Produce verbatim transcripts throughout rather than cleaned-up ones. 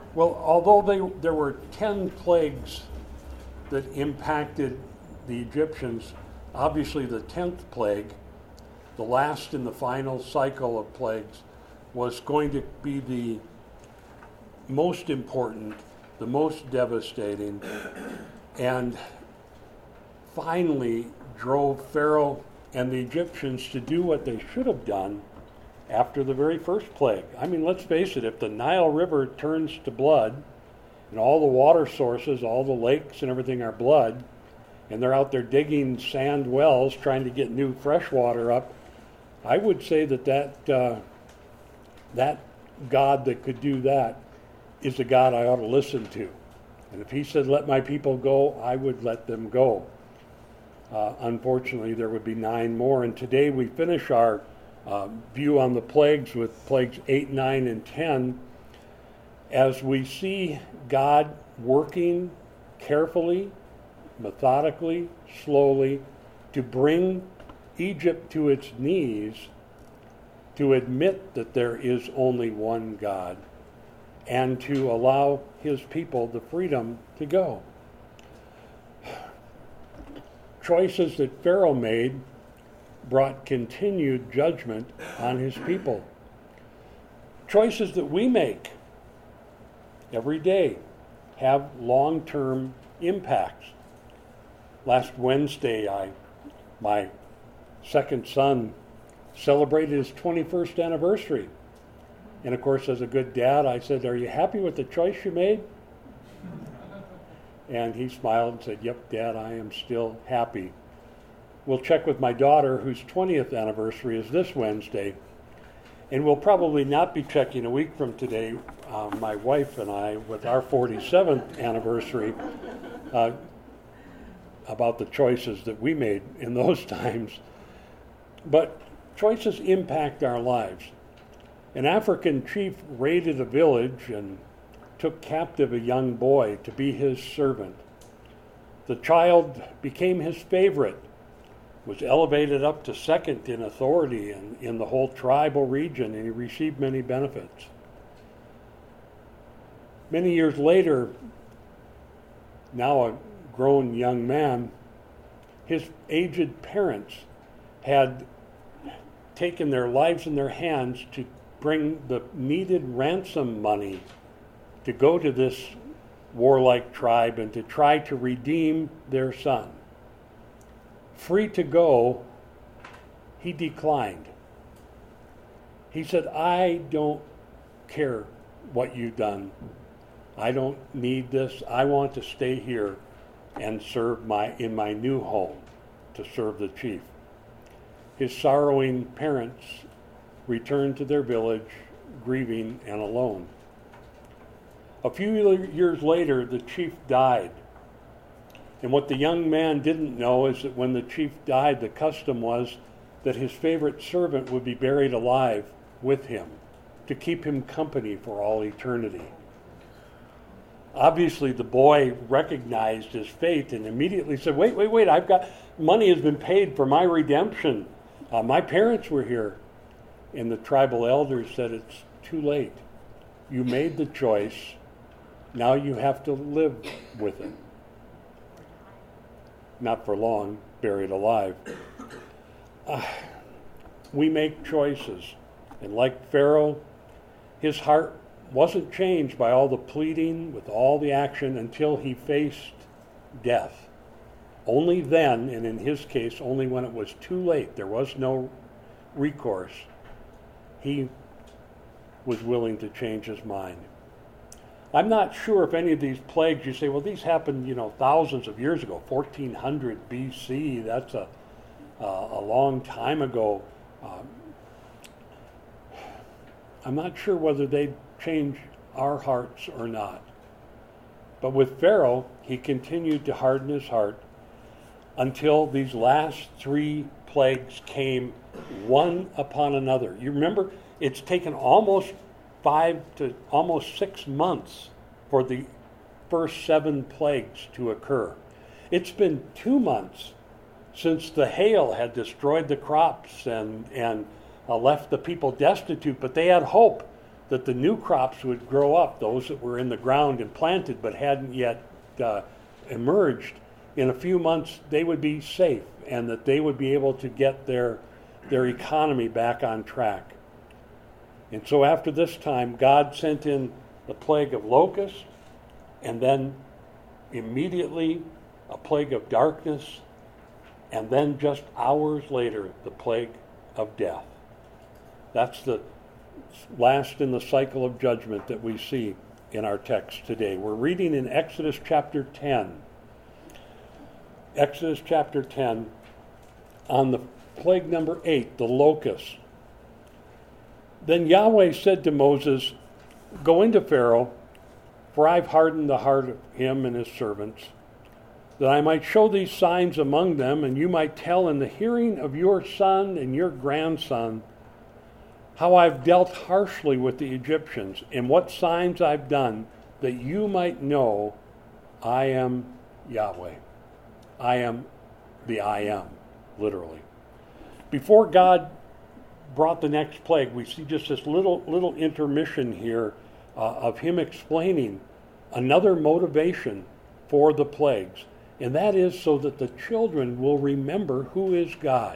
Well, although they, there were ten plagues that impacted the Egyptians, obviously the tenth plague, the last in the final cycle of plagues, was going to be the most important, the most devastating, and finally drove Pharaoh and the Egyptians to do what they should have done after the very first plague. I mean, let's face it, if the Nile River turns to blood, and all the water sources, all the lakes and everything are blood, and they're out there digging sand wells trying to get new fresh water up, I would say that that, uh, that God that could do that is the God I ought to listen to. And if he said, let my people go, I would let them go. Uh, unfortunately, there would be nine more. And today we finish our uh, view on the plagues with plagues eight, nine, and ten, as we see God working carefully, methodically, slowly, to bring Egypt to its knees, to admit that there is only one God, and to allow his people the freedom to go. Choices that Pharaoh made brought continued judgment on his people. Choices that we make every day have long-term impacts. Last Wednesday, I, my second son celebrated his twenty-first anniversary. And of course, as a good dad, I said, are you happy with the choice you made? And he smiled and said, yep, Dad, I am still happy. We'll check with my daughter, whose twentieth anniversary is this Wednesday. And we'll probably not be checking a week from today, uh, my wife and I, with our forty-seventh anniversary, uh, about the choices that we made in those times. But choices impact our lives. An African chief raided a village and took captive a young boy to be his servant. The child became his favorite, was elevated up to second in authority in, in the whole tribal region, and he received many benefits. Many years later, now a grown young man, his aged parents had taken their lives in their hands to bring the needed ransom money to go to this warlike tribe and to try to redeem their son. Free to go, he declined. He said, I don't care what you've done. I don't need this. I want to stay here and serve my in my new home, to serve the chief. His sorrowing parents returned to their village, grieving and alone. A few years later, the chief died. And what the young man didn't know is that when the chief died, the custom was that his favorite servant would be buried alive with him to keep him company for all eternity. Obviously, the boy recognized his fate and immediately said, wait, wait, wait, I've got, money has been paid for my redemption. Uh, my parents were here. And the tribal elders said, it's too late. You made the choice. Now you have to live with it. Not for long, buried alive. Uh, we make choices. And like Pharaoh, his heart wasn't changed by all the pleading, with all the action, until he faced death. Only then, and in his case, only when it was too late, there was no recourse, he was willing to change his mind. I'm not sure if any of these plagues, you say, well, these happened, you know, thousands of years ago, fourteen hundred B C, that's a, uh, a long time ago. Um, I'm not sure whether they change our hearts or not. But with Pharaoh, he continued to harden his heart until these last three plagues came one upon another. You remember, it's taken almost five to almost six months for the first seven plagues to occur. It's been two months since the hail had destroyed the crops and, and uh, left the people destitute, but they had hope that the new crops would grow up, those that were in the ground and planted but hadn't yet uh, emerged. In a few months, they would be safe, and that they would be able to get their their economy back on track. And so after this time, God sent in the plague of locusts, and then immediately a plague of darkness, and then just hours later, the plague of death. That's the last in the cycle of judgment that we see in our text today. We're reading in Exodus chapter ten. Exodus chapter ten, on the plague number eight, the locusts. Then Yahweh said to Moses, "Go into Pharaoh, for I've hardened the heart of him and his servants, that I might show these signs among them, and you might tell in the hearing of your son and your grandson how I've dealt harshly with the Egyptians, and what signs I've done, that you might know I am Yahweh." I am the I am, literally. Before God brought the next plague, we see just this little little intermission here uh, of him explaining another motivation for the plagues, and that is so that the children will remember who is God.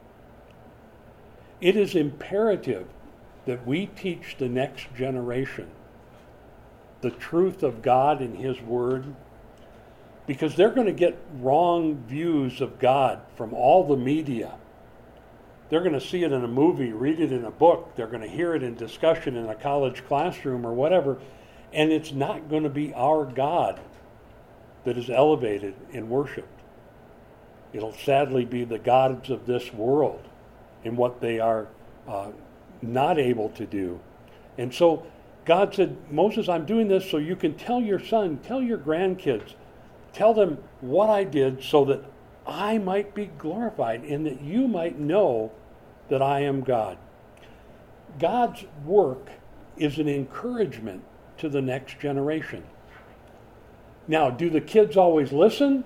It is imperative that we teach the next generation the truth of God and his word, because they're going to get wrong views of God from all the media. They're going to see it in a movie, read it in a book, they're going to hear it in discussion in a college classroom or whatever, and it's not going to be our God that is elevated and worshipped. It'll sadly be the gods of this world and what they are uh, not able to do. And so God said, "Moses, I'm doing this so you can tell your son, tell your grandkids, tell them what I did so that I might be glorified and that you might know that I am God." God's work is an encouragement to the next generation. Now, do the kids always listen?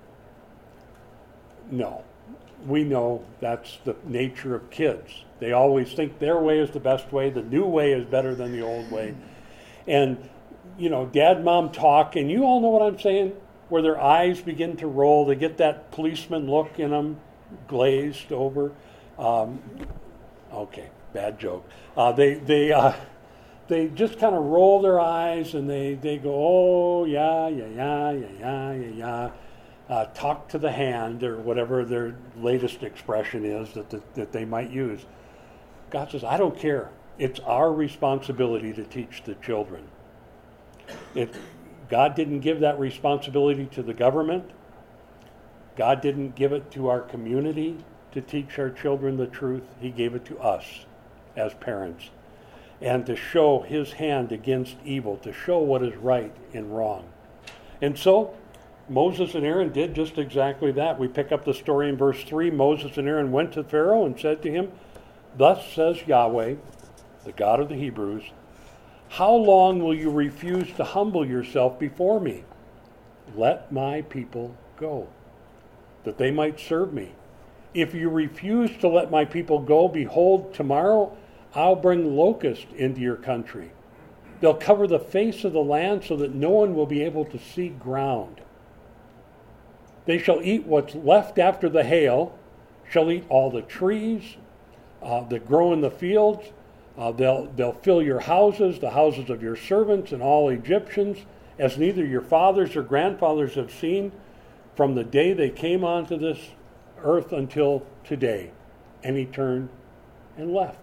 No. We know that's the nature of kids. They always think their way is the best way, the new way is better than the old way. And, you know, dad, mom talk, and you all know what I'm saying, where their eyes begin to roll. They get that policeman look in them, glazed over. Um, okay, bad joke. Uh, they they uh, they just kind of roll their eyes and they, they go, oh, yeah, yeah, yeah, yeah, yeah, yeah, yeah. Uh, talk to the hand, or whatever their latest expression is that, the, that they might use. God says, I don't care. It's our responsibility to teach the children. It, God didn't give that responsibility to the government. God didn't give it to our community to teach our children the truth. He gave it to us as parents. And to show his hand against evil, to show what is right and wrong. And so Moses and Aaron did just exactly that. We pick up the story in verse three. Moses and Aaron went to Pharaoh and said to him, "Thus says Yahweh, the God of the Hebrews, how long will you refuse to humble yourself before me? Let my people go, that they might serve me. If you refuse to let my people go, behold, tomorrow I'll bring locusts into your country. They'll cover the face of the land so that no one will be able to see ground. They shall eat what's left after the hail, shall eat all the trees uh, that grow in the fields. Uh, they'll, they'll fill your houses, the houses of your servants, and all Egyptians, as neither your fathers or grandfathers have seen from the day they came onto this earth until today." And he turned and left.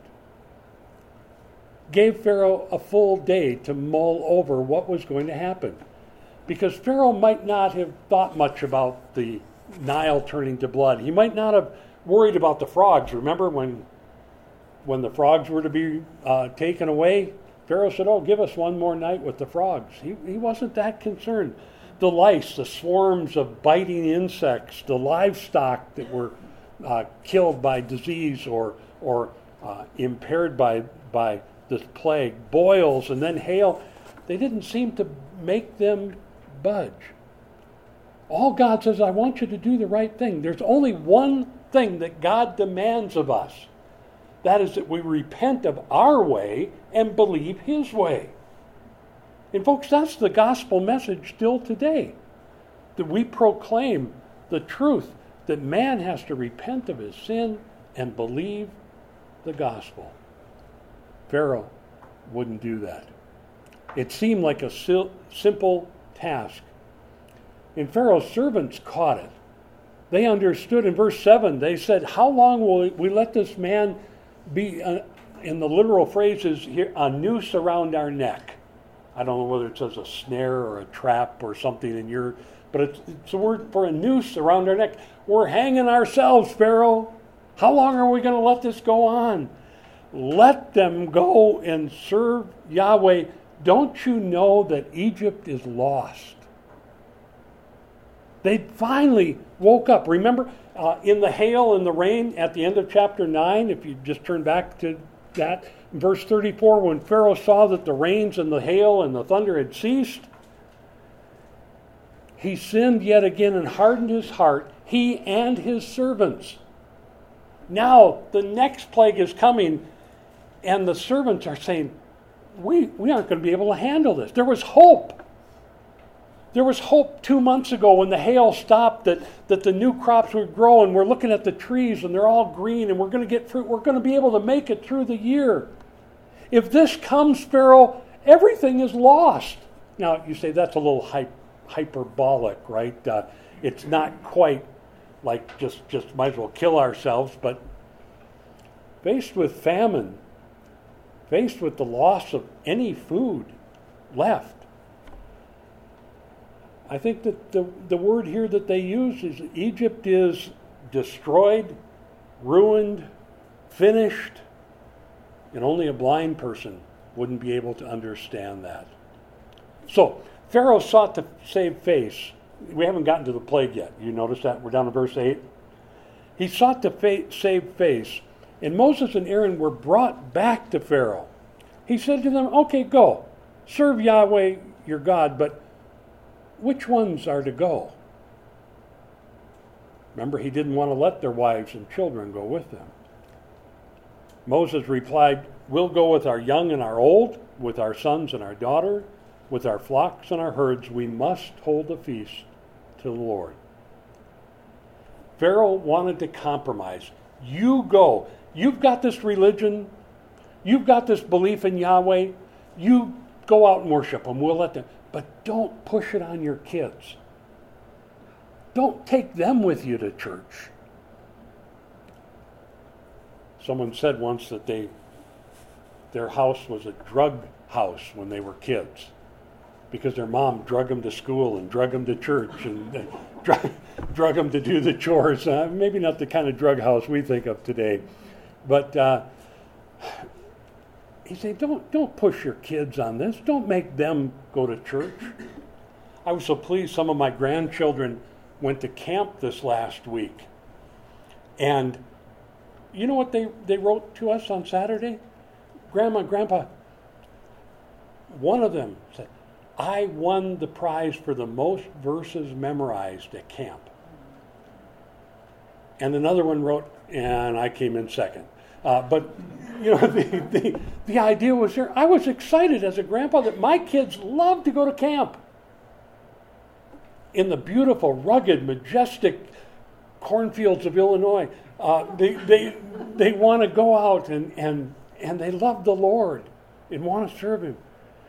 Gave Pharaoh a full day to mull over what was going to happen. Because Pharaoh might not have thought much about the Nile turning to blood. He might not have worried about the frogs. Remember when when the frogs were to be uh, taken away? Pharaoh said, oh, give us one more night with the frogs. He, he wasn't that concerned. The lice, the swarms of biting insects, the livestock that were uh, killed by disease or or uh, impaired by, by this plague, boils and then hail, they didn't seem to make them budge. All God says, I want you to do the right thing. There's only one thing that God demands of us. That is that we repent of our way and believe his way. And folks, that's the gospel message still today. That we proclaim the truth that man has to repent of his sin and believe the gospel. Pharaoh wouldn't do that. It seemed like a sil- simple task. And Pharaoh's servants caught it. They understood in verse seven, they said, how long will we let this man be, uh, in the literal phrase is here, a noose around our neck. I don't know whether it says a snare or a trap or something in your, but it's, it's a word for a noose around our neck. We're hanging ourselves, Pharaoh. How long are we going to let this go on? Let them go and serve Yahweh. Don't you know that Egypt is lost? They finally woke up. Remember, uh, in the hail and the rain at the end of chapter nine, if you just turn back to that, in verse thirty-four, when Pharaoh saw that the rains and the hail and the thunder had ceased, he sinned yet again and hardened his heart, he and his servants. Now, the next plague is coming, and the servants are saying, we, we aren't going to be able to handle this. There was hope. There was hope two months ago when the hail stopped that, that the new crops would grow, and we're looking at the trees and they're all green and we're going to get fruit. We're going to be able to make it through the year. If this comes, Pharaoh, everything is lost. Now, you say that's a little hy- hyperbolic, right? Uh, it's not quite like just, just might as well kill ourselves, but faced with famine, faced with the loss of any food left, I think that the, the word here that they use is Egypt is destroyed, ruined, finished, and only a blind person wouldn't be able to understand that. So, Pharaoh sought to save face. We haven't gotten to the plague yet. You notice that? We're down to verse eight. He sought to fa- save face, and Moses and Aaron were brought back to Pharaoh. He said to them, okay, go. Serve Yahweh your God, but which ones are to go? Remember, he didn't want to let their wives and children go with them. Moses replied, we'll go with our young and our old, with our sons and our daughter, with our flocks and our herds. We must hold a feast to the Lord. Pharaoh wanted to compromise. You go. You've got this religion. You've got this belief in Yahweh. You go out and worship him. We'll let them. But don't push it on your kids. Don't take them with you to church. Someone said once that they, their house was a drug house when they were kids, because their mom drug them to school and drug them to church and drug, drug them to do the chores. Uh, maybe not the kind of drug house we think of today, but uh, he said, don't, don't push your kids on this. Don't make them go to church. I was so pleased some of my grandchildren went to camp this last week. And you know what they, they wrote to us on Saturday? Grandma, Grandpa, one of them said, I won the prize for the most verses memorized at camp. And another one wrote, and I came in second. Uh, but, you know, the, the, the idea was here. I was excited as a grandpa that my kids love to go to camp. In the beautiful, rugged, majestic cornfields of Illinois. Uh, they they they want to go out and, and, and they love the Lord and want to serve him.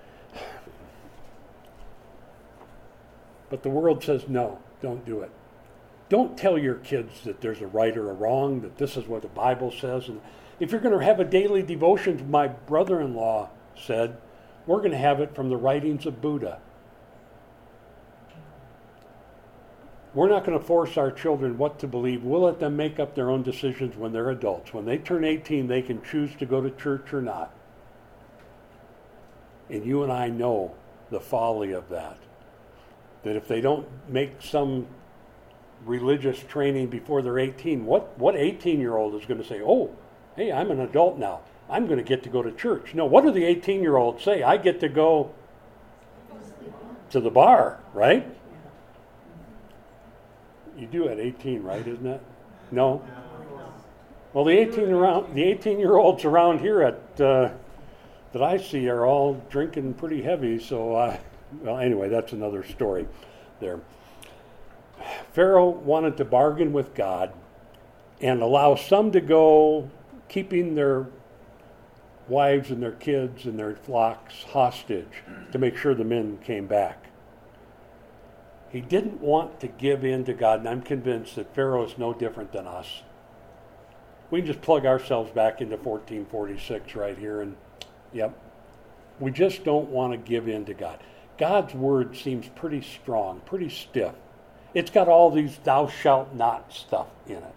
But the world says, no, don't do it. Don't tell your kids that there's a right or a wrong, that this is what the Bible says. And if you're going to have a daily devotion, my brother-in-law said, we're going to have it from the writings of Buddha. We're not going to force our children what to believe. We'll let them make up their own decisions when they're adults. When they turn eighteen, they can choose to go to church or not. And you and I know the folly of that. That if they don't make some religious training before they're eighteen, what, what eighteen-year-old is going to say, oh, hey, I'm an adult now. I'm going to get to go to church. No, what do the eighteen-year-olds say? I get to go to the bar, right? You do at eighteen, right, isn't it? No? Well, the eighteen around the eighteen-year-olds around here at uh, that I see are all drinking pretty heavy. So, uh, well, anyway, that's another story. There, Pharaoh wanted to bargain with God and allow some to go, keeping their wives and their kids and their flocks hostage to make sure the men came back. He didn't want to give in to God, and I'm convinced that Pharaoh is no different than us. We can just plug ourselves back into fourteen forty-six right here, and yep, we just don't want to give in to God. God's word seems pretty strong, pretty stiff. It's got all these thou shalt not stuff in it.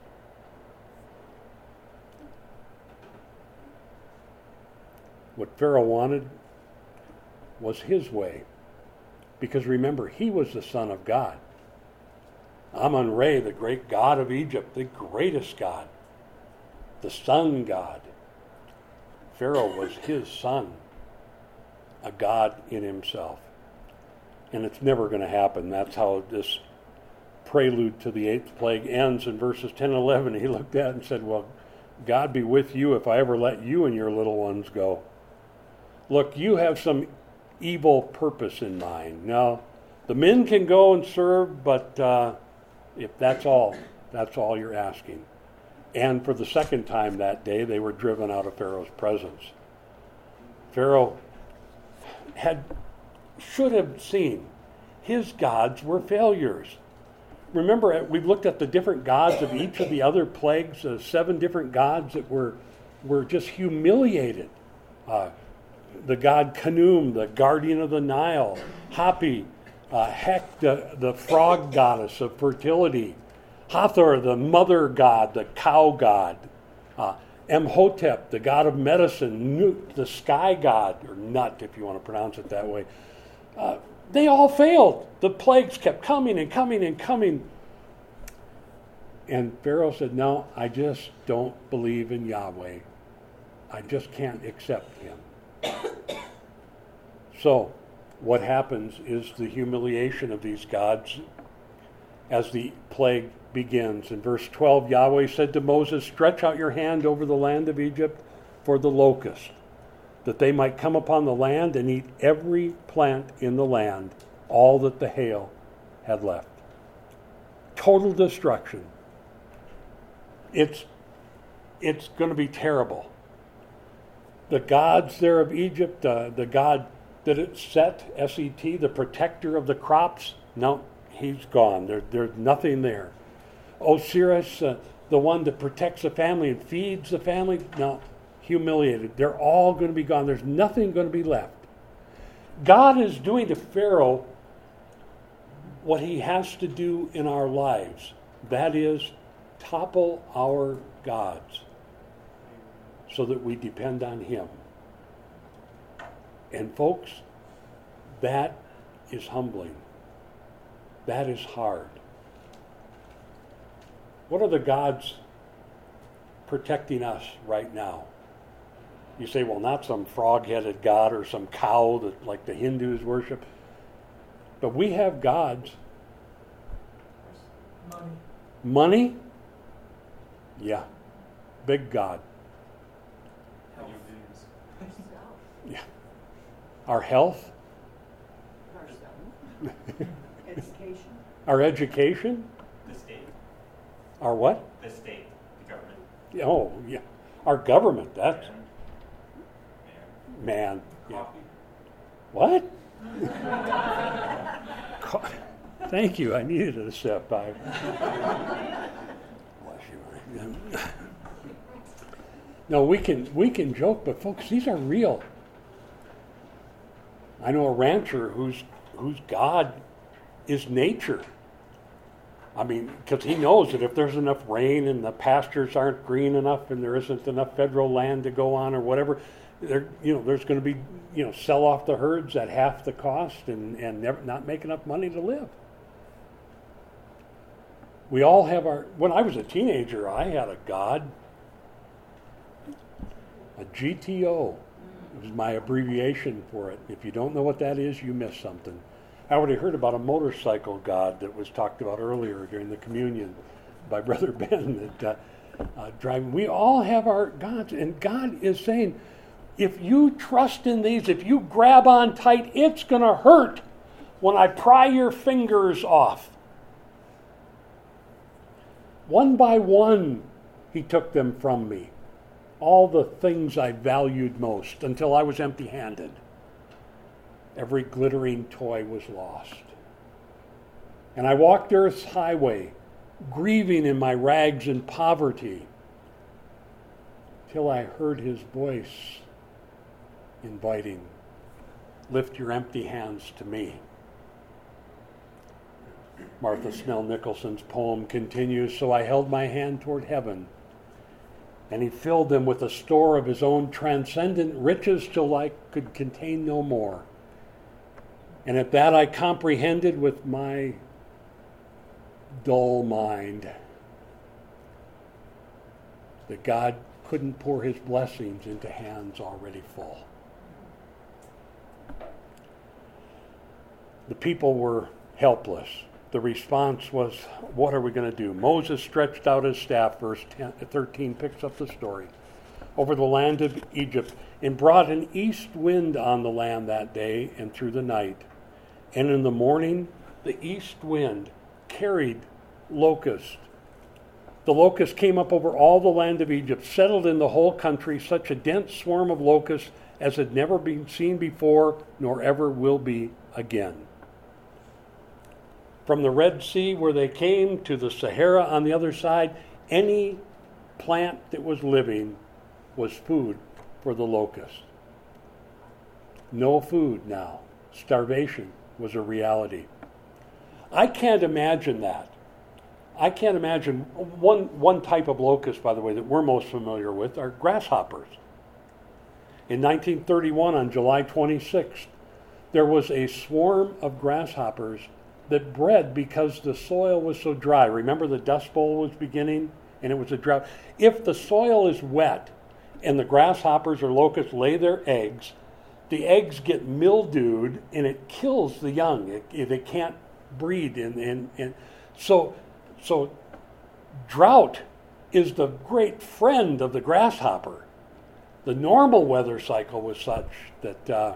What Pharaoh wanted was his way. Because remember, he was the son of God. Amun-Ra, the great god of Egypt, the greatest god, the sun god. Pharaoh was his son, a god in himself. And it's never going to happen. That's how this prelude to the eighth plague ends in verses ten and eleven. He looked at it and said, well, God be with you if I ever let you and your little ones go. Look, you have some evil purpose in mind. Now, the men can go and serve, but uh, if that's all, that's all you're asking. And for the second time that day, they were driven out of Pharaoh's presence. Pharaoh had should have seen his gods were failures. Remember, we've looked at the different gods of each of the other plagues, uh, seven different gods that were were just humiliated. Uh, the god Khnum, the guardian of the Nile, Hapi, uh, Hek, the, the frog goddess of fertility, Hathor, the mother god, the cow god, uh, Imhotep, the god of medicine, Nut, the sky god, or Nut, if you want to pronounce it that way. Uh, they all failed. The plagues kept coming and coming and coming. And Pharaoh said, no, I just don't believe in Yahweh. I just can't accept him. So, what happens is the humiliation of these gods as the plague begins. In verse twelve, Yahweh said to Moses, stretch out your hand over the land of Egypt for the locust, that they might come upon the land and eat every plant in the land, all that the hail had left. Total destruction. It's, it's going to be terrible. The gods there of Egypt, uh, the god that it Set, S E T, the protector of the crops, no, he's gone. There, there's nothing there. Osiris, uh, the one that protects the family and feeds the family, no, humiliated. They're all going to be gone. There's nothing going to be left. God is doing to Pharaoh what he has to do in our lives. That is, topple our gods so that we depend on him. And folks, that is humbling. That is hard. What are the gods protecting us right now? You say, well, not some frog-headed god or some cow that like the Hindus worship. But we have gods. Money. Money? Yeah. Big God. Health. Yeah. Our health? Education. Our education? The state. Our what? The state. The government. Oh, yeah. Our government, that's... Man. Man. Yeah. Coffee. What? Co- Thank you. I needed a sip. I... Bless you. No, we can we can joke, but folks, these are real. I know a rancher whose whose god is nature. I mean, because he knows that if there's enough rain and the pastures aren't green enough and there isn't enough federal land to go on or whatever, there you know there's going to be you know sell off the herds at half the cost and and never, not make enough money to live. We all have our. When I was a teenager, I had a god, a G T O. It was my abbreviation for it. If you don't know what that is, you missed something. I already heard about a motorcycle god that was talked about earlier during the communion by Brother Ben. That uh, uh, driving. We all have our gods, and God is saying, if you trust in these, if you grab on tight, it's going to hurt when I pry your fingers off. One by one, he took them from me. All the things I valued most until I was empty-handed. Every glittering toy was lost. And I walked earth's highway, grieving in my rags and poverty, till I heard his voice inviting, lift your empty hands to me. Martha Snell Nicholson's poem continues, so I held my hand toward heaven, and he filled them with a store of his own transcendent riches till I could contain no more. And at that I comprehended with my dull mind that God couldn't pour his blessings into hands already full. The people were helpless. The response was, what are we going to do? Moses stretched out his staff, verse ten, thirteen picks up the story, over the land of Egypt, and brought an east wind on the land that day and through the night. And in the morning, the east wind carried locusts. The locusts came up over all the land of Egypt, settled in the whole country, such a dense swarm of locusts as had never been seen before, nor ever will be again. From the Red Sea where they came to the Sahara on the other side, any plant that was living was food for the locust. No food now. Starvation was a reality. I can't imagine that. I can't imagine one, one type of locust, by the way, that we're most familiar with are grasshoppers. In nineteen thirty-one, on July twenty-sixth, there was a swarm of grasshoppers that bred because the soil was so dry. Remember, the Dust Bowl was beginning and it was a drought. If the soil is wet and the grasshoppers or locusts lay their eggs, the eggs get mildewed and it kills the young. It, it, they can't breed. And, and, and so, so drought is the great friend of the grasshopper. The normal weather cycle was such that uh,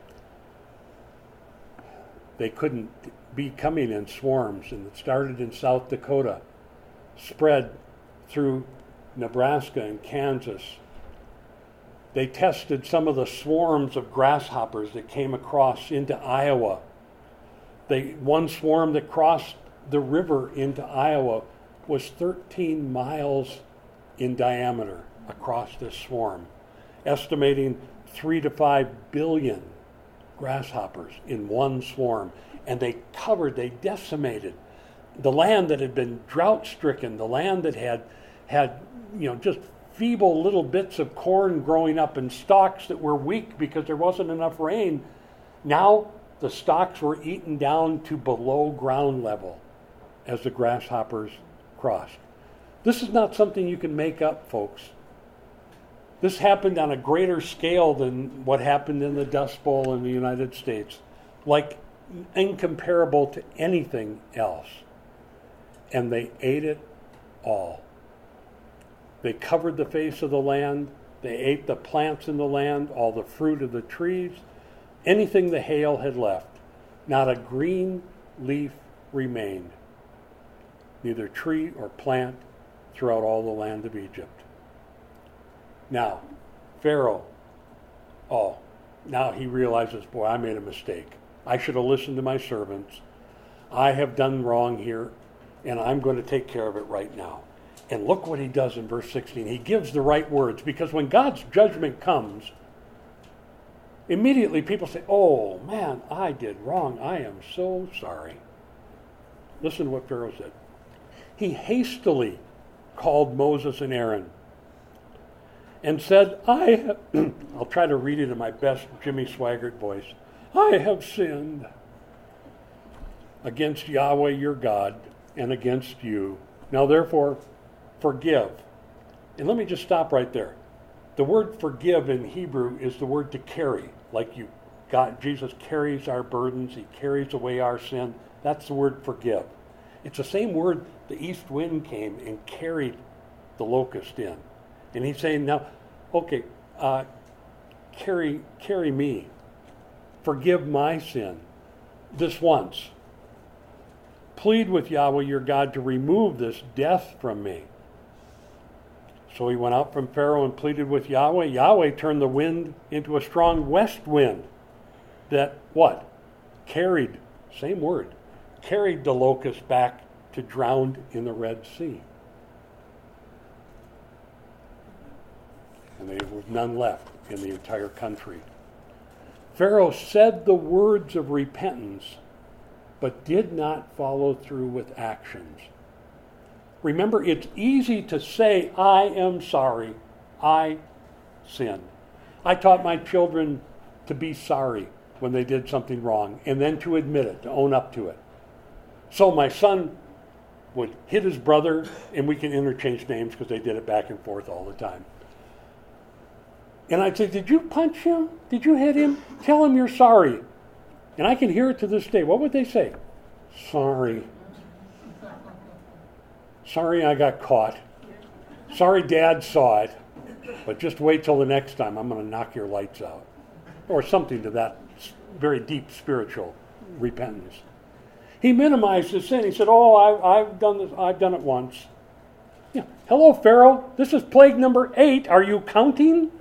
they couldn't be coming in swarms, and it started in South Dakota, spread through Nebraska and Kansas. They tested some of the swarms of grasshoppers that came across into Iowa. They, one swarm that crossed the river into Iowa was thirteen miles in diameter across this swarm, estimating three to five billion grasshoppers in one swarm. And they covered, they decimated the land that had been drought-stricken, the land that had had, you know, just feeble little bits of corn growing up and stalks that were weak because there wasn't enough rain. Now the stalks were eaten down to below ground level as the grasshoppers crossed. This is not something you can make up, folks. This happened on a greater scale than what happened in the Dust Bowl in the United States, like incomparable to anything else. And they ate it all. They covered the face of the land. They ate the plants in the land, all the fruit of the trees, anything the hail had left. Not a green leaf remained, neither tree or plant throughout all the land of Egypt. Now, Pharaoh, oh, now he realizes, boy, I made a mistake. I should have listened to my servants. I have done wrong here, and I'm going to take care of it right now. And look what he does in verse sixteen. He gives the right words, because when God's judgment comes, immediately people say, oh, man, I did wrong. I am so sorry. Listen to what Pharaoh said. He hastily called Moses and Aaron and said, I have, I'll try to read it in my best Jimmy Swaggart voice. I have sinned against Yahweh your God and against you. Now therefore, forgive. And let me just stop right there. The word forgive in Hebrew is the word to carry. Like you, God, Jesus carries our burdens. He carries away our sin. That's the word forgive. It's the same word the east wind came and carried the locust in. And he's saying, now, okay, uh, carry, carry me. Forgive my sin this once. Plead with Yahweh your God to remove this death from me. So he went out from Pharaoh and pleaded with Yahweh. Yahweh turned the wind into a strong west wind that, what? Carried, same word, carried the locusts back to drown in the Red Sea. And there was none left in the entire country. Pharaoh said the words of repentance, but did not follow through with actions. Remember, it's easy to say, I am sorry, I sinned. I taught my children to be sorry when they did something wrong, and then to admit it, to own up to it. So my son would hit his brother, and we can interchange names because they did it back and forth all the time. And I'd say, did you punch him? Did you hit him? Tell him you're sorry. And I can hear it to this day. What would they say? Sorry. Sorry I got caught. Sorry Dad saw it. But just wait till the next time. I'm going to knock your lights out. Or something to that very deep spiritual repentance. He minimized the sin. He said, oh, I, I've done this. I've done it once. Yeah. Hello, Pharaoh. This is plague number eight. Are you counting?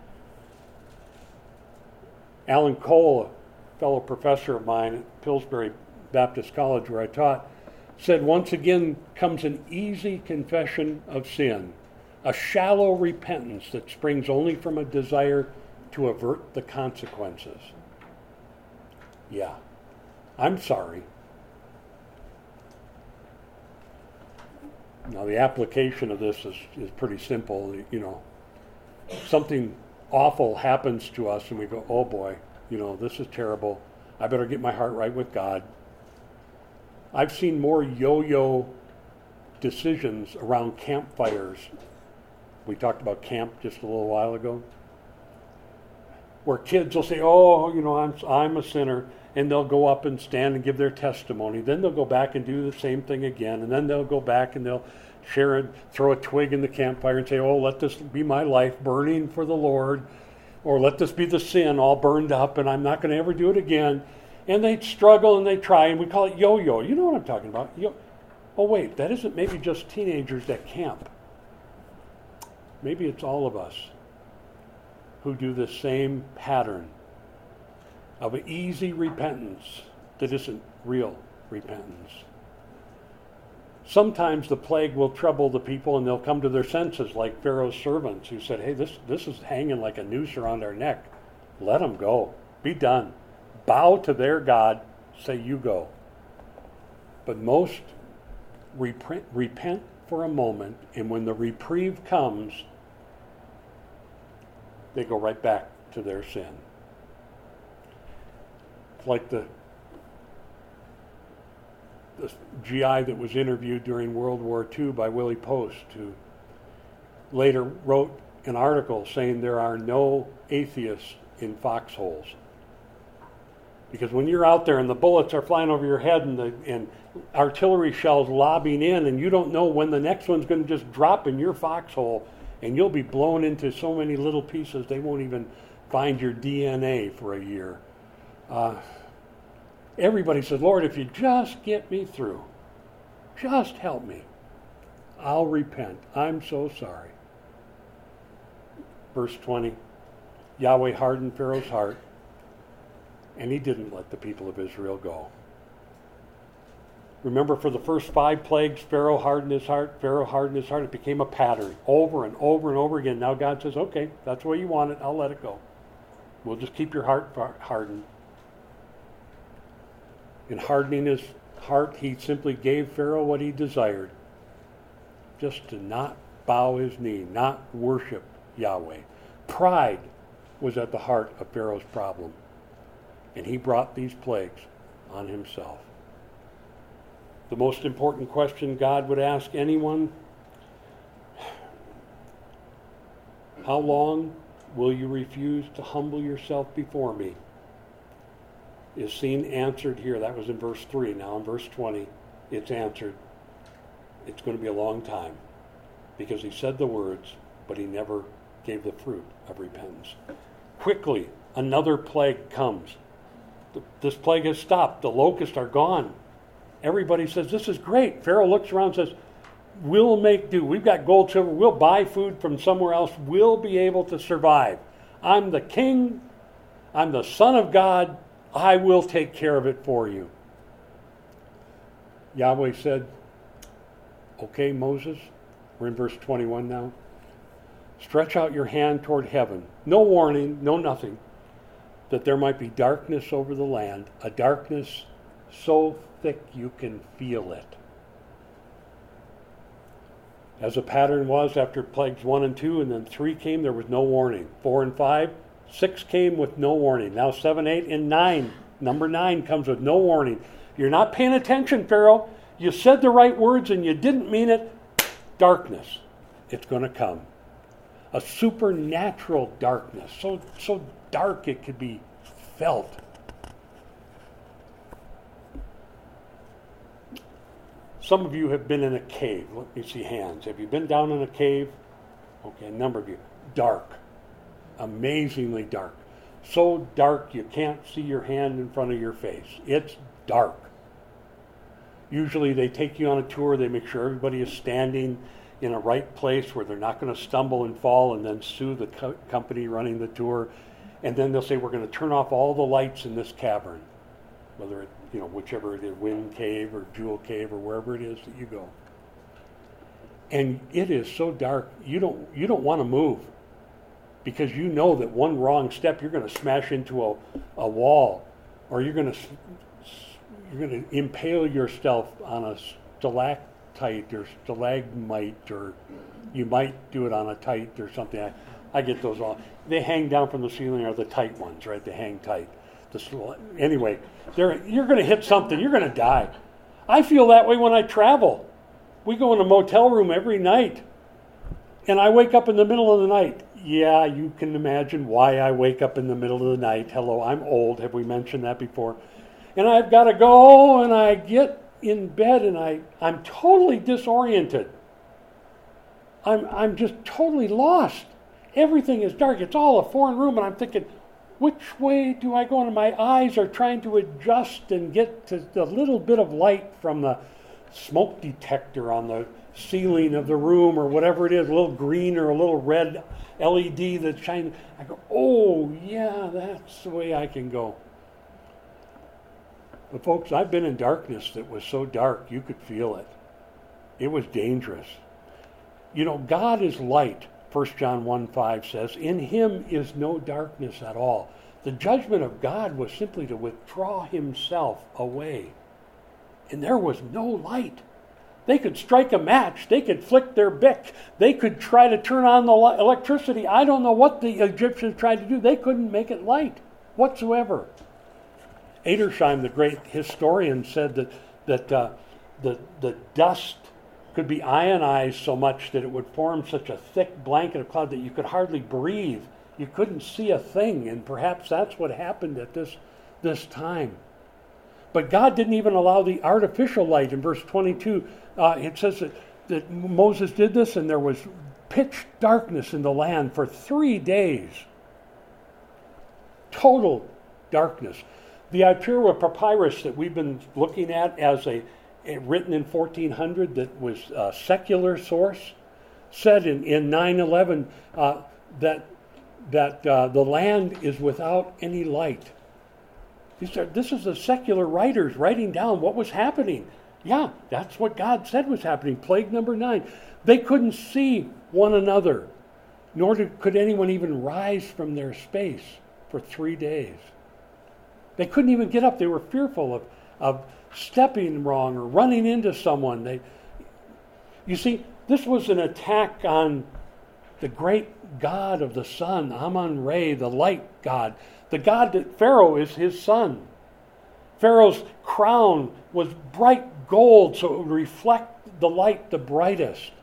Alan Cole, a fellow professor of mine at Pillsbury Baptist College where I taught, said once again comes an easy confession of sin, a shallow repentance that springs only from a desire to avert the consequences. Yeah, I'm sorry. Now the application of this is, is pretty simple. You know, something awful happens to us and we go, oh boy, you know, this is terrible. I better get my heart right with God. I've seen more yo-yo decisions around campfires. We talked about camp just a little while ago. Where kids will say, oh, you know, I'm I'm a sinner. And they'll go up and stand and give their testimony. Then they'll go back and do the same thing again. And then they'll go back and they'll share it, throw a twig in the campfire and say, oh, let this be my life burning for the Lord. Or let this be the sin all burned up and I'm not going to ever do it again. And they struggle and they try, and we call it yo-yo. You know what I'm talking about. Yo- oh, wait, that isn't maybe just teenagers at camp. Maybe it's all of us who do the same pattern of an easy repentance that isn't real repentance. Sometimes the plague will trouble the people and they'll come to their senses like Pharaoh's servants who said, hey, this, this is hanging like a noose around our neck. Let them go. Be done. Bow to their God. Say, you go. But most repent, repent for a moment, and when the reprieve comes, they go right back to their sin. It's like the, the G I that was interviewed during World War Two by Willie Post, who later wrote an article saying there are no atheists in foxholes. Because when you're out there and the bullets are flying over your head and the and artillery shells lobbing in and you don't know when the next one's going to just drop in your foxhole and you'll be blown into so many little pieces they won't even find your D N A for a year. Uh, everybody says, Lord, if you just get me through, just help me. I'll repent. I'm so sorry. Verse twenty, Yahweh hardened Pharaoh's heart, and he didn't let the people of Israel go. Remember, for the first five plagues, Pharaoh hardened his heart, Pharaoh hardened his heart. It became a pattern over and over and over again. Now God says, okay, that's the way you want it. I'll let it go. We'll just keep your heart hardened. In hardening his heart, he simply gave Pharaoh what he desired. Just to not bow his knee, not worship Yahweh. Pride was at the heart of Pharaoh's problem. And he brought these plagues on himself. The most important question God would ask anyone, how long will you refuse to humble yourself before me? Is seen answered here. That was in verse three. Now in verse twenty, it's answered. It's going to be a long time. because he said the words, but he never gave the fruit of repentance. Quickly, another plague comes. This plague has stopped. The locusts are gone. Everybody says, this is great. Pharaoh looks around and says, we'll make do. We've got gold, silver. We'll buy food from somewhere else. We'll be able to survive. I'm the king. I'm the son of God. I will take care of it for you. Yahweh said, okay, Moses, we're in verse twenty-one now. Stretch out your hand toward heaven. No warning, no nothing. That there might be darkness over the land, a darkness so thick you can feel it. As the pattern was after plagues one and two, and then three came, there was no warning. Four and five, six came with no warning. Now seven, eight, and nine. Number nine comes with no warning. You're not paying attention, Pharaoh. You said the right words and you didn't mean it. Darkness. It's going to come. A supernatural darkness. So, so dark it could be felt. Some of you have been in a cave. Let me see hands. Have you been down in a cave? Okay, a number of you. Dark. Amazingly dark. So dark you can't see your hand in front of your face. It's dark. Usually they take you on a tour. They make sure everybody is standing in a right place where they're not going to stumble and fall and then sue the co- company running the tour. And then they'll say, we're going to turn off all the lights in this cavern. Whether it, you know, whichever it is, Wind Cave or Jewel Cave or wherever it is that you go. And it is so dark, you don't you don't want to move. Because you know that one wrong step, you're going to smash into a, a wall. Or you're going to you're going to impale yourself on a stalactite or stalagmite, or you might do it on a tite or something. I, I get those all. They hang down from the ceiling, are the tight ones, right? They hang tight. The, anyway, they're, you're going to hit something. You're going to die. I feel that way when I travel. We go in a motel room every night, and I wake up in the middle of the night. Yeah, you can imagine why I wake up in the middle of the night. Hello, I'm old. Have we mentioned that before? And I've got to go, and I get in bed, and I, I'm totally disoriented. I'm, I'm just totally lost. Everything is dark. It's all a foreign room, and I'm thinking, which way do I go? And my eyes are trying to adjust and get to the little bit of light from the smoke detector on the ceiling of the room or whatever it is, a little green or a little red L E D that's shining. I go, oh, yeah, that's the way I can go. But folks, I've been in darkness that was so dark you could feel it. It was dangerous. You know, God is light. First John one five says, in him is no darkness at all. The judgment of God was simply to withdraw himself away. And there was no light. They could strike a match. They could flick their bic. They could try to turn on the electricity. I don't know what the Egyptians tried to do. They couldn't make it light whatsoever. Edersheim, the great historian, said that, that uh, the, the dust could be ionized so much that it would form such a thick blanket of cloud that you could hardly breathe. You couldn't see a thing, and perhaps that's what happened at this, this time. But God didn't even allow the artificial light. In verse twenty-two, uh, it says that, that Moses did this, and there was pitch darkness in the land for three days. Total darkness. The Ipirua papyrus that we've been looking at as a written in fourteen hundred that was a secular source, said in, in nine eleven uh, that, that uh, the land is without any light. These are, this is the secular writers writing down what was happening. Yeah, that's what God said was happening. Plague number nine. They couldn't see one another, nor did, could anyone even rise from their space for three days. They couldn't even get up. They were fearful of, of stepping wrong or running into someone. They, you see, this was an attack on the great God of the sun, Amun-Re, the light God. The God that Pharaoh is his son. Pharaoh's crown was bright gold, so it would reflect the light the brightest.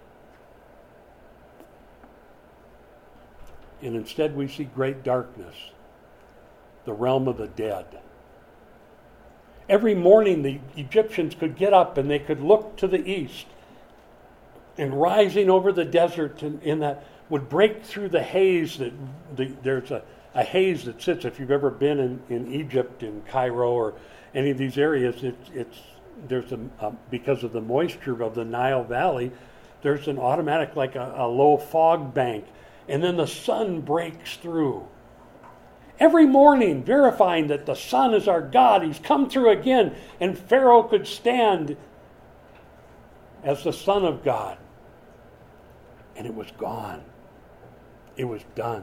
And instead we see great darkness, the realm of the dead. Every morning the Egyptians could get up and they could look to the east, and rising over the desert in, in that would break through the haze that the, there's a, a haze that sits. If you've ever been in, in Egypt, in Cairo, or any of these areas, it's it's there's a, a because of the moisture of the Nile Valley, there's an automatic like a, a low fog bank, and then the sun breaks through. Every morning, verifying that the sun is our God, He's come through again, and Pharaoh could stand as the Son of God. And it was gone. It was done.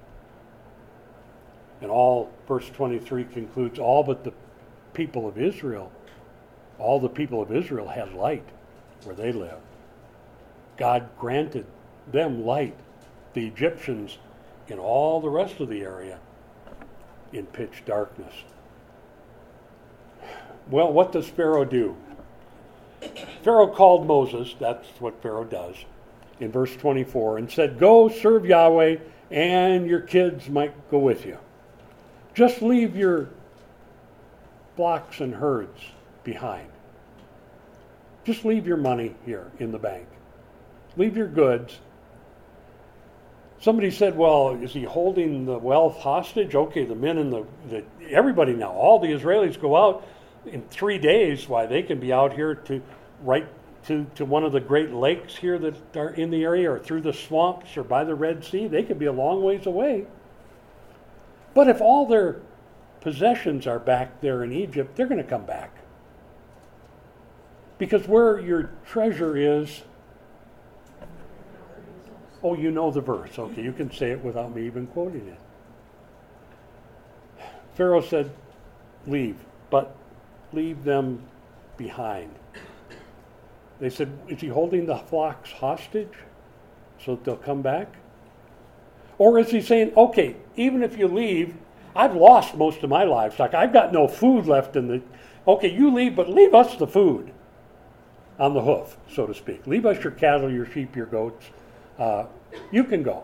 And all, verse twenty-three concludes, all but the people of Israel, all the people of Israel had light where they lived. God granted them light. The Egyptians in all the rest of the area in pitch darkness. Well, what does Pharaoh do? Pharaoh called Moses, that's what Pharaoh does, in verse twenty-four, and said, "Go serve Yahweh, and your kids might go with you. Just leave your flocks and herds behind. Just leave your money here in the bank. Leave your goods." Somebody said, well, is he holding the wealth hostage? Okay, the men and the, the everybody now, all the Israelis go out in three days. Why, they can be out here to right to, to one of the great lakes here that are in the area, or through the swamps, or by the Red Sea. They could be a long ways away. But if all their possessions are back there in Egypt, they're going to come back. Because where your treasure is, oh, you know the verse. Okay, you can say it without me even quoting it. Pharaoh said, leave, but leave them behind. They said, is he holding the flocks hostage so that they'll come back? Or is he saying, okay, even if you leave, I've lost most of my livestock. I've got no food left in the... Okay, you leave, but leave us the food on the hoof, so to speak. Leave us your cattle, your sheep, your goats. Uh, you can go.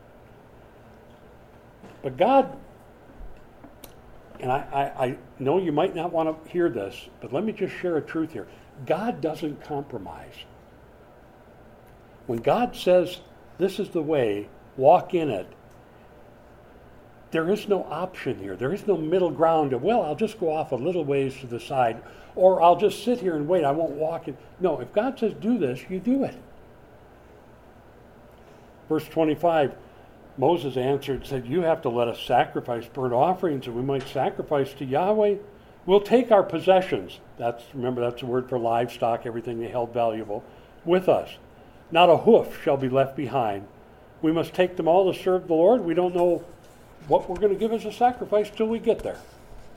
But God, and I, I, I know you might not want to hear this, but let me just share a truth here. God doesn't compromise. When God says, this is the way, walk in it, there is no option here. There is no middle ground of, well, I'll just go off a little ways to the side, or I'll just sit here and wait, I won't walk in. No, if God says do this, you do it. Verse twenty-five, Moses answered and said, you have to let us sacrifice burnt offerings, and we might sacrifice to Yahweh. We'll take our possessions. That's, remember, that's the word for livestock, everything they held valuable, with us. Not a hoof shall be left behind. We must take them all to serve the Lord. We don't know what we're going to give as a sacrifice till we get there.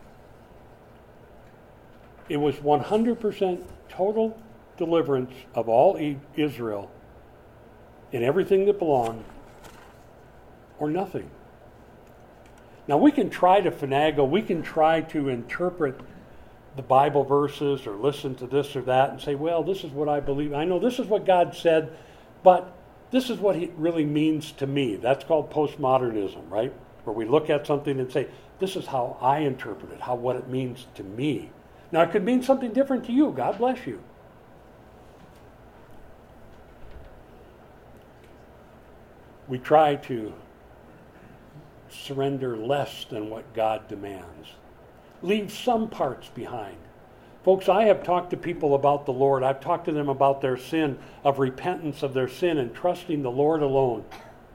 It was one hundred percent total deliverance of all Israel in everything that belonged, or nothing. Now we can try to finagle, we can try to interpret the Bible verses or listen to this or that and say, well, this is what I believe. I know this is what God said, but this is what it really means to me. That's called postmodernism, right? Where we look at something and say, this is how I interpret it, how what it means to me. Now it could mean something different to you. God bless you. We try to surrender less than what God demands. Leave some parts behind. Folks, I have talked to people about the Lord. I've talked to them about their sin, of repentance of their sin and trusting the Lord alone.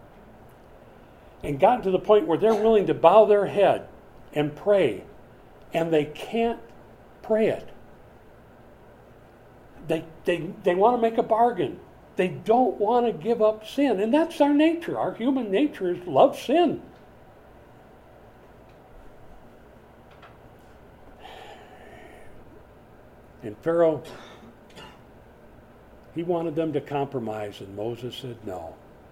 And gotten to the point where they're willing to bow their head and pray, and they can't pray it. They, they, they want to make a bargain. They don't want to give up sin. And that's our nature. Our human nature is love sin. And Pharaoh, he wanted them to compromise, and Moses said no.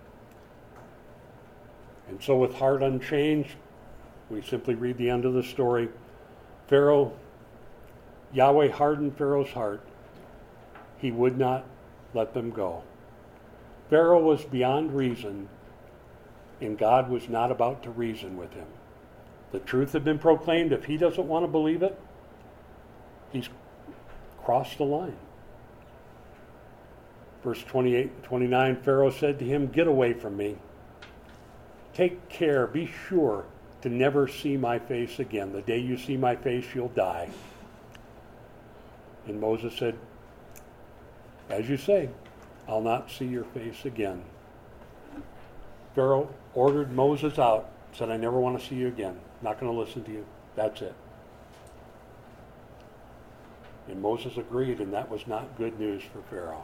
And so with heart unchanged, we simply read the end of the story. Pharaoh, Yahweh hardened Pharaoh's heart. He would not let them go. Pharaoh was beyond reason, and God was not about to reason with him. The truth had been proclaimed. If he doesn't want to believe it, he's crossed the line. Verse twenty-eight and twenty-nine, Pharaoh said to him, "Get away from me. Take care, be sure to never see my face again. The day you see my face, you'll die." And Moses said, "As you say, I'll not see your face again." Pharaoh ordered Moses out, said, "I never want to see you again. Not going to listen to you. That's it." And Moses agreed, and that was not good news for Pharaoh.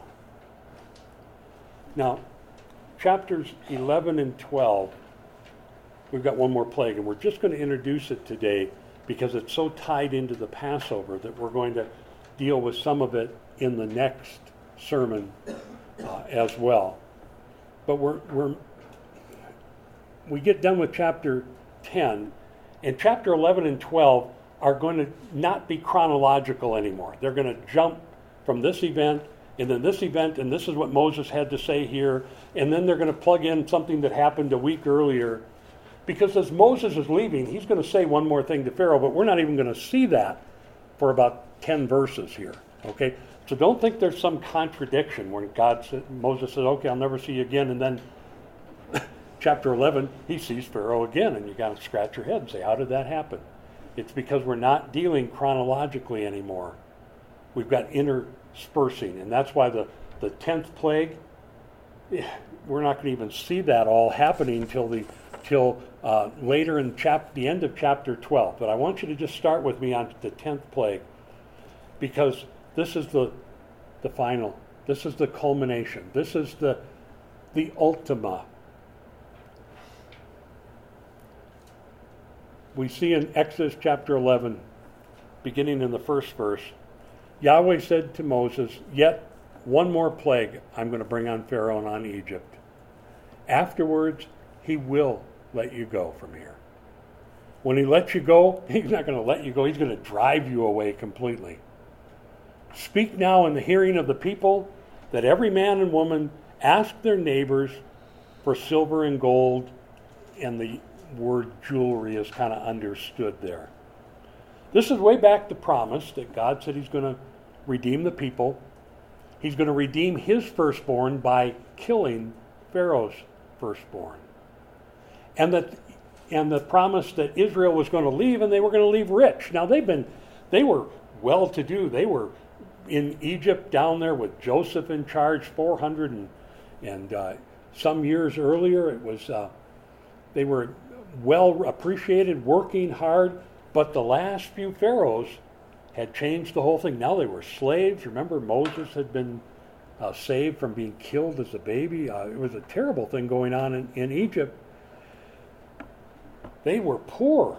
Now, chapters eleven and twelve, we've got one more plague, and we're just going to introduce it today because it's so tied into the Passover that we're going to deal with some of it in the next sermon uh, as well. But we're, we're we get done with chapter ten, and chapter eleven and twelve are going to not be chronological anymore. They're going to jump from this event, and then this event, and this is what Moses had to say here, and then they're going to plug in something that happened a week earlier. Because as Moses is leaving, he's going to say one more thing to Pharaoh, but we're not even going to see that for about ten verses here. Okay? So don't think there's some contradiction when God said, Moses says, "Okay, I'll never see you again," and then chapter eleven, he sees Pharaoh again, and you got to scratch your head and say, how did that happen? It's because we're not dealing chronologically anymore. We've got interspersing, and that's why the, the tenth plague, we're not going to even see that all happening till the till uh, later in chap- the end of chapter twelve. But I want you to just start with me on the tenth plague, because this is the the final. This is the culmination. This is the the ultima. We see in Exodus chapter eleven, beginning in the first verse, Yahweh said to Moses, "Yet one more plague I'm going to bring on Pharaoh and on Egypt. Afterwards, he will let you go from here." When he lets you go, he's not going to let you go. He's going to drive you away completely. "Speak now in the hearing of the people that every man and woman ask their neighbors for silver and gold," and the word jewelry is kind of understood there. This is way back the promise that God said he's going to redeem the people. He's going to redeem his firstborn by killing Pharaoh's firstborn. And that and the promise that Israel was going to leave, and they were going to leave rich. Now they've been they were well to do. They were in Egypt down there with Joseph in charge four hundred and, and uh, some years earlier. It was uh, they were well appreciated, working hard, but the last few pharaohs had changed the whole thing. Now they were slaves. Remember, Moses had been uh, saved from being killed as a baby. Uh, it was a terrible thing going on in, in Egypt. They were poor.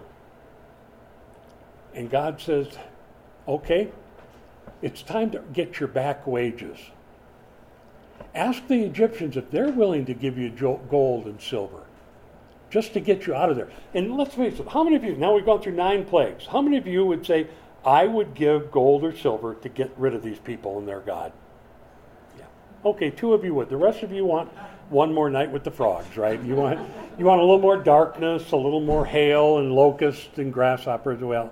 And God says, okay, it's time to get your back wages. Ask the Egyptians if they're willing to give you gold and silver just to get you out of there. And let's face it, how many of you, now we've gone through nine plagues, how many of you would say, I would give gold or silver to get rid of these people and their God? Yeah. Okay, two of you would. The rest of you want one more night with the frogs, right? You want you want a little more darkness, a little more hail and locusts and grasshoppers. Well,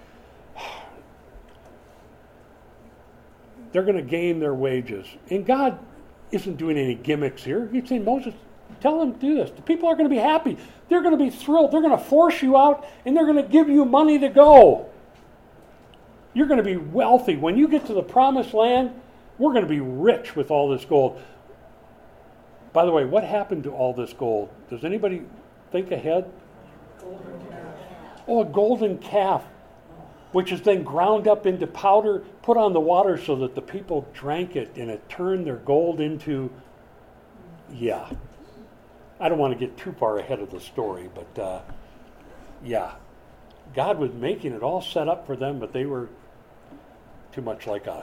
they're going to gain their wages. And God isn't doing any gimmicks here. He's saying, Moses, tell them to do this. The people are going to be happy. They're going to be thrilled. They're going to force you out, and they're going to give you money to go. You're going to be wealthy. When you get to the promised land, we're going to be rich with all this gold. By the way, what happened to all this gold? Does anybody think ahead? Oh, a golden calf, which is then ground up into powder, put on the water so that the people drank it, and it turned their gold into, yeah. I don't want to get too far ahead of the story, but uh, yeah. God was making it all set up for them, but they were too much like us.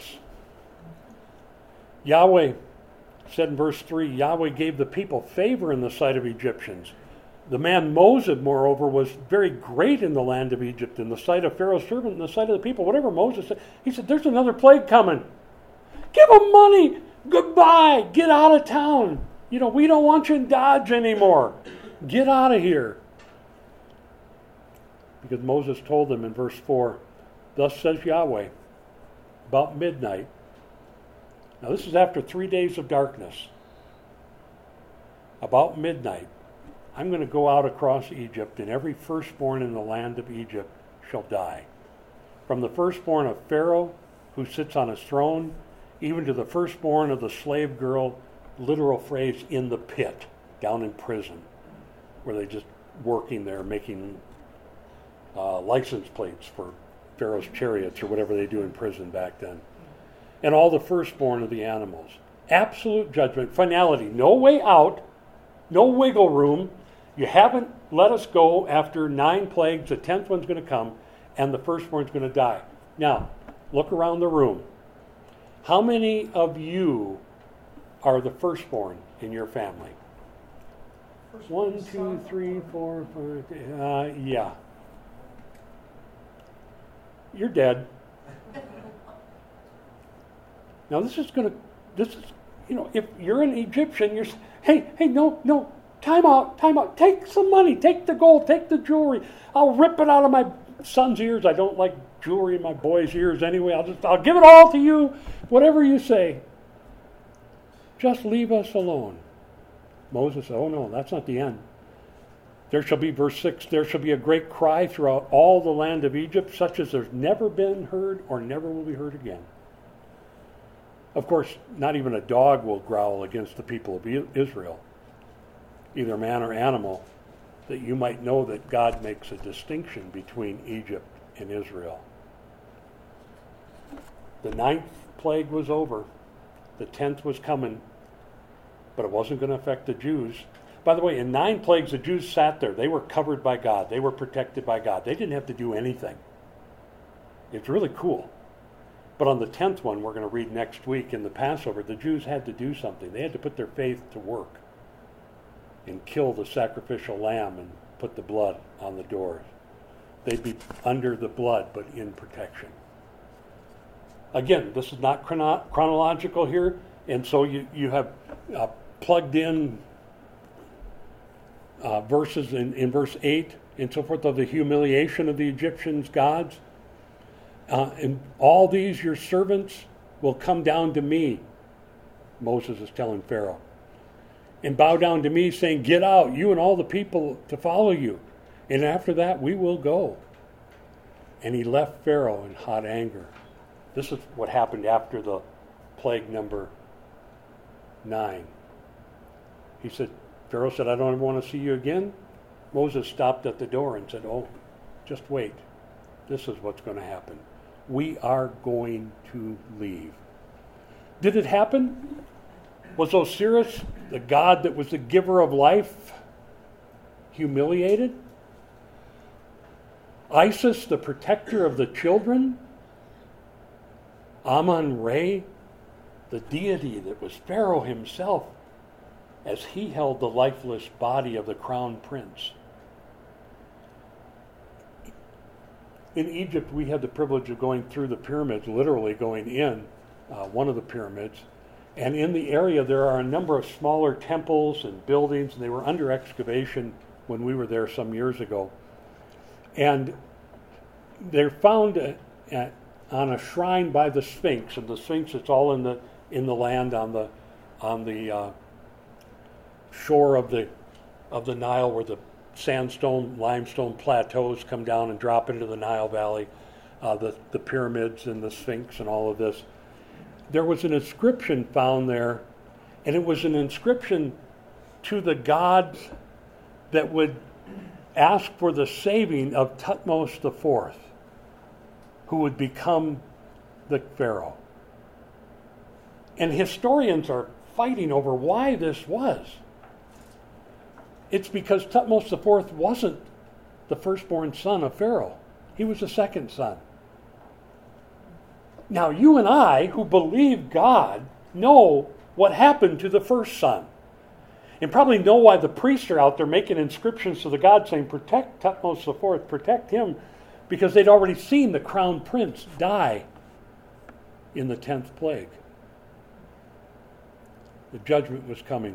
Yahweh said in verse three, Yahweh gave the people favor in the sight of Egyptians. The man Moses, moreover, was very great in the land of Egypt, in the sight of Pharaoh's servant, in the sight of the people. Whatever Moses said, he said, there's another plague coming. Give them money. Goodbye. Get out of town. You know, we don't want you in Dodge anymore. Get out of here. Because Moses told them in verse four, thus says Yahweh, about midnight, Now this is after three days of darkness. About midnight, I'm going to go out across Egypt, and every firstborn in the land of Egypt shall die. From the firstborn of Pharaoh, who sits on his throne, even to the firstborn of the slave girl, literal phrase, in the pit, down in prison, where they're just working there, making uh, license plates for Pharaoh's chariots or whatever they do in prison back then. And all the firstborn of the animals. Absolute judgment, finality, no way out, no wiggle room. You haven't let us go after nine plagues. The tenth one's going to come, and the firstborn's going to die. Now, look around the room. How many of you are the firstborn in your family? One, two, three, four, five. Uh, yeah. You're dead. Now, this is going to, this is, you know, if you're an Egyptian, you're, hey, hey, no, no, time out, time out. Take some money, take the gold, take the jewelry. I'll rip it out of my son's ears. I don't like jewelry in my boy's ears anyway. I'll just, I'll give it all to you, whatever you say. Just leave us alone. Moses said, oh no, that's not the end. There shall be, verse six, there shall be a great cry throughout all the land of Egypt, such as there's never been heard or never will be heard again. Of course, not even a dog will growl against the people of Israel, either man or animal, that you might know that God makes a distinction between Egypt and Israel. The ninth plague was over. The tenth was coming, but it wasn't going to affect the Jews. By the way, in nine plagues, the Jews sat there. They were covered by God. They were protected by God. They didn't have to do anything. It's really cool. But on the tenth one, we're going to read next week in the Passover, the Jews had to do something. They had to put their faith to work and kill the sacrificial lamb and put the blood on the doors. They'd be under the blood, but in protection. Again, this is not chrono- chronological here, and so you, you have uh, plugged in uh, verses in, in verse eight and so forth of the humiliation of the Egyptians' gods. Uh, and all these your servants will come down to me, Moses is telling Pharaoh, and bow down to me, saying, get out, you and all the people to follow you. And after that, we will go. And he left Pharaoh in hot anger. This is what happened after the plague number nine. He said, Pharaoh said, I don't ever want to see you again. Moses stopped at the door and said, oh, just wait. This is what's going to happen. We are going to leave. Did it happen? Was Osiris, the god that was the giver of life, humiliated? Isis, the protector of the children? Amun-Re, the deity that was Pharaoh himself, as he held the lifeless body of the crown prince. In Egypt, we had the privilege of going through the pyramids, literally going in uh, one of the pyramids. And in the area, there are a number of smaller temples and buildings, and they were under excavation when we were there some years ago. And they're found at, at, on a shrine by the Sphinx, and the Sphinx, it's all in the in the land on the on the uh, shore of the of the Nile, where the sandstone, limestone plateaus come down and drop into the Nile Valley, uh, the, the pyramids and the Sphinx and all of this. There was an inscription found there, and it was an inscription to the gods that would ask for the saving of Thutmose the Fourth, who would become the Pharaoh. And historians are fighting over why this was. It's because Thutmose the Fourth wasn't the firstborn son of Pharaoh. He was the second son. Now, you and I, who believe God, know what happened to the first son. And probably know why the priests are out there making inscriptions to the gods saying, protect Thutmose the Fourth, protect him, because they'd already seen the crown prince die in the tenth plague. The judgment was coming.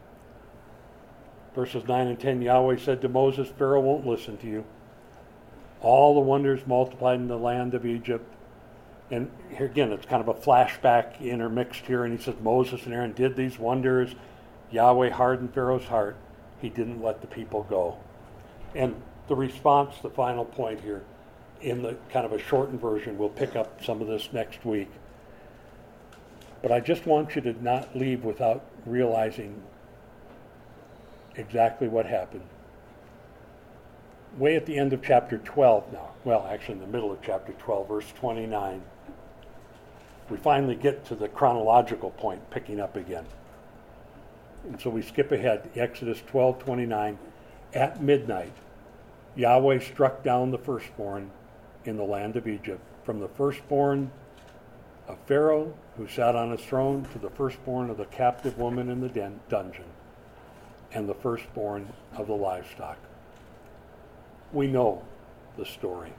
Verses nine and ten, Yahweh said to Moses, Pharaoh won't listen to you. All the wonders multiplied in the land of Egypt, And here again, it's kind of a flashback intermixed here, and he says, Moses and Aaron did these wonders. Yahweh hardened Pharaoh's heart. He didn't let the people go. And the response, the final point here, in the kind of a shortened version, we'll pick up some of this next week. But I just want you to not leave without realizing exactly what happened. Way at the end of chapter twelve now, well, actually in the middle of chapter twelve, verse twenty-nine, we finally get to the chronological point, picking up again. And so we skip ahead, Exodus twelve twenty-nine. At midnight, Yahweh struck down the firstborn in the land of Egypt, from the firstborn of Pharaoh, who sat on his throne, to the firstborn of the captive woman in the den- dungeon, and the firstborn of the livestock. We know the story.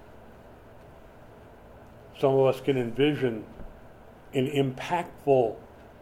Some of us can envision an impactful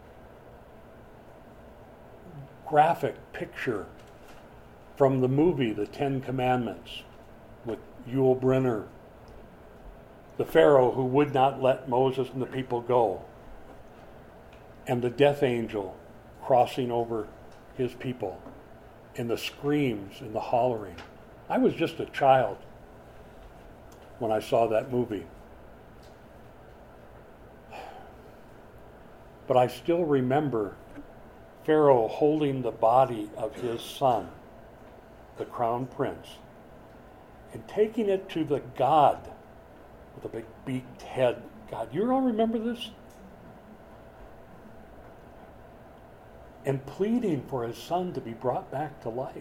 graphic picture from the movie The Ten Commandments with Yul Brynner, the Pharaoh who would not let Moses and the people go, and the death angel crossing over his people, and the screams and the hollering. I was just a child when I saw that movie. But I still remember Pharaoh holding the body of his son, the crown prince, and taking it to the god with a big beaked head. God, you all remember this? And pleading for his son to be brought back to life.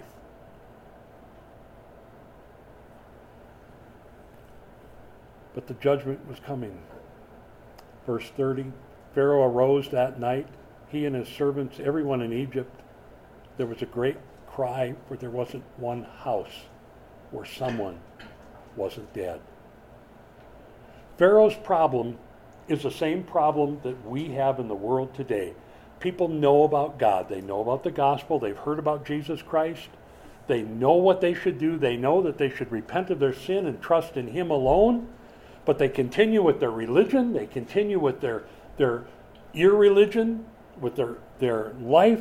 But the judgment was coming. Verse thirty, Pharaoh arose that night, he and his servants, everyone in Egypt. There was a great cry, for there wasn't one house where someone wasn't dead. Pharaoh's problem is the same problem that we have in the world today. People know about God. They know about the gospel. They've heard about Jesus Christ. They know what they should do. They know that they should repent of their sin and trust in him alone. But they continue with their religion. They continue with their, their irreligion, with their, their life.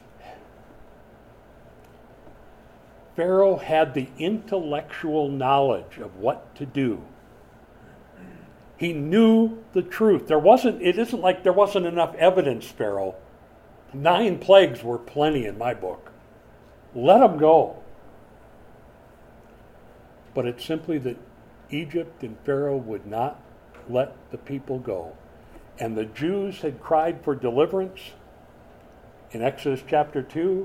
Pharaoh had the intellectual knowledge of what to do. He knew the truth. There wasn't, it isn't like there wasn't enough evidence, Pharaoh. Nine plagues were plenty in my book. Let them go. But it's simply that Egypt and Pharaoh would not let the people go. And the Jews had cried for deliverance in Exodus chapter two.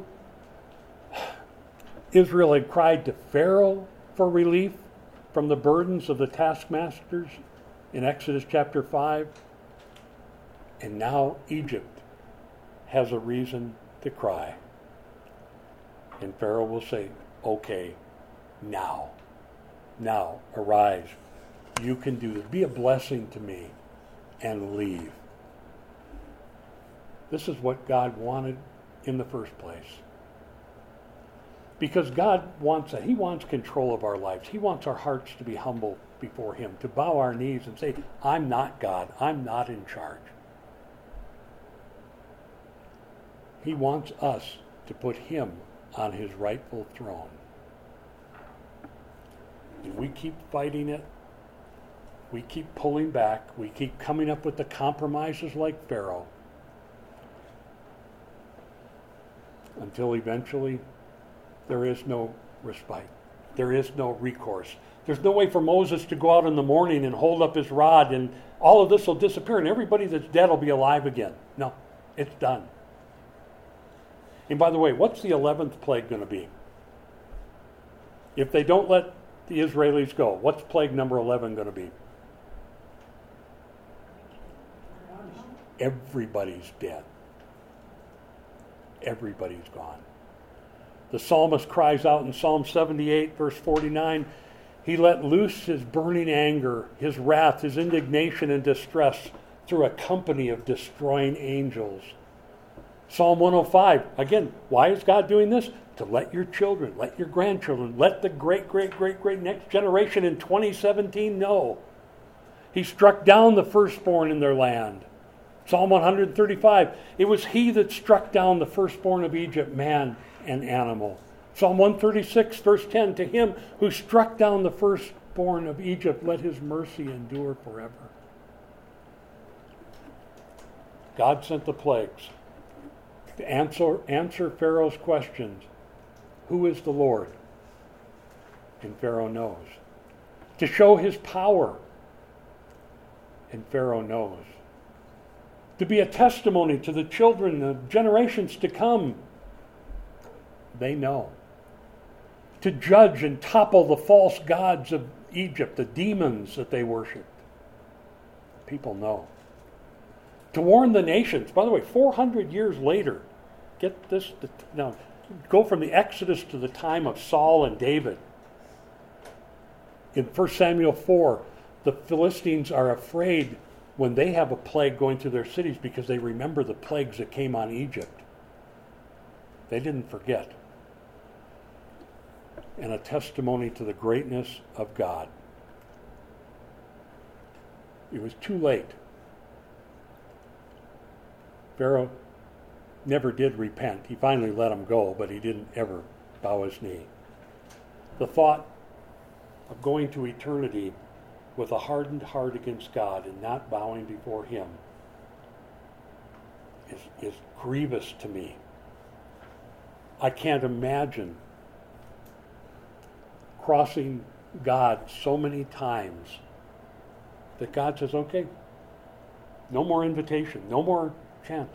Israel had cried to Pharaoh for relief from the burdens of the taskmasters in Exodus chapter five. And now Egypt has a reason to cry. And Pharaoh will say, okay, now. Now, arise. You can do this. Be a blessing to me and leave. This is what God wanted in the first place. Because God wants that. He wants control of our lives. He wants our hearts to be humble before him, to bow our knees and say, I'm not God. I'm not in charge. He wants us to put him on his rightful throne. And we keep fighting it. We keep pulling back. We keep coming up with the compromises like Pharaoh. Until eventually there is no respite. There is no recourse. There's no way for Moses to go out in the morning and hold up his rod and all of this will disappear and everybody that's dead will be alive again. No, it's done. And by the way, what's the eleventh plague going to be? If they don't let the Israelis go, what's plague number eleven going to be? Everybody's dead. Everybody's gone. The psalmist cries out in Psalm seventy-eight, verse forty-nine, he let loose his burning anger, his wrath, his indignation and distress through a company of destroying angels. Psalm one oh five, again, why is God doing this? To let your children, let your grandchildren, let the great, great, great, great next generation in twenty seventeen know He struck down the firstborn in their land. Psalm one thirty-five, it was he that struck down the firstborn of Egypt, man and animal. Psalm one thirty-six, verse ten, to him who struck down the firstborn of Egypt, let his mercy endure forever. God sent the plagues to answer, answer Pharaoh's questions. Who is the Lord? And Pharaoh knows. To show his power. And Pharaoh knows. To be a testimony to the children of generations to come. They know. To judge and topple the false gods of Egypt, the demons that they worshipped. People know. To warn the nations. By the way, four hundred years later, get this, now go from the Exodus to the time of Saul and David. In First Samuel four, the Philistines are afraid when they have a plague going through their cities because they remember the plagues that came on Egypt. They didn't forget. And a testimony to the greatness of God. It was too late. Pharaoh never did repent. He finally let him go, but he didn't ever bow his knee. The thought of going to eternity with a hardened heart against God and not bowing before him is, is grievous to me. I can't imagine crossing God so many times that God says, okay, no more invitation, no more chance.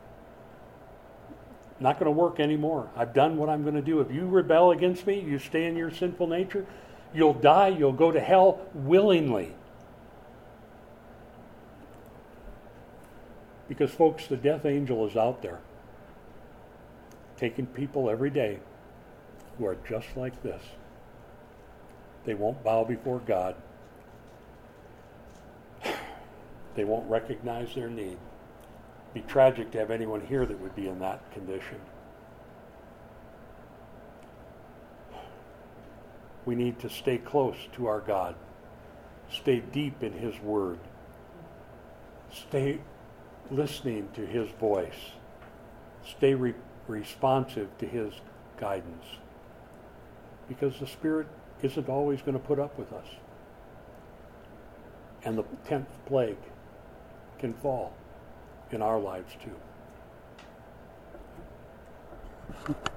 Not going to work anymore. I've done what I'm going to do. If you rebel against me, you stay in your sinful nature, you'll die, you'll go to hell willingly. Because, folks, the death angel is out there taking people every day who are just like this. They won't bow before God. They won't recognize their need. It'd be tragic to have anyone here that would be in that condition. We need to stay close to our God. Stay deep in his word. Stay listening to his voice. Stay re- responsive to his guidance. Because the Spirit isn't always going to put up with us. And the tenth plague can fall in our lives too.